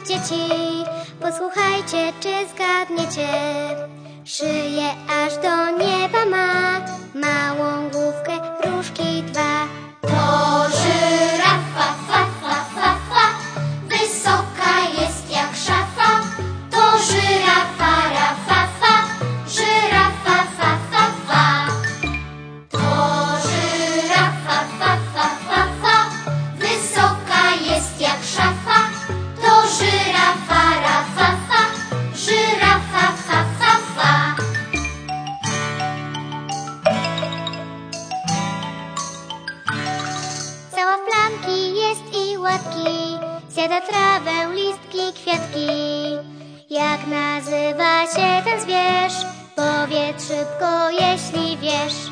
dzieci, posłuchajcie, czy zgadniecie. Szyję aż do nieba ma, małą główkę, różki dwa. To żyrafa, fa, fa, fa, fa, wysoka jest jak szafa. To żyrafa, rafa, fa, żyrafa, fa, fa, fa. To żyrafa, fa, fa, fa, fa, wysoka jest jak szafa. To żyrafa, rafa, fa, żyrafa, fa, fa, fa. Cała w plamki jest i łatki, zjada trawę, listki, kwiatki. Jak nazywa się ten zwierz? Powiedz szybko, jeśli wiesz.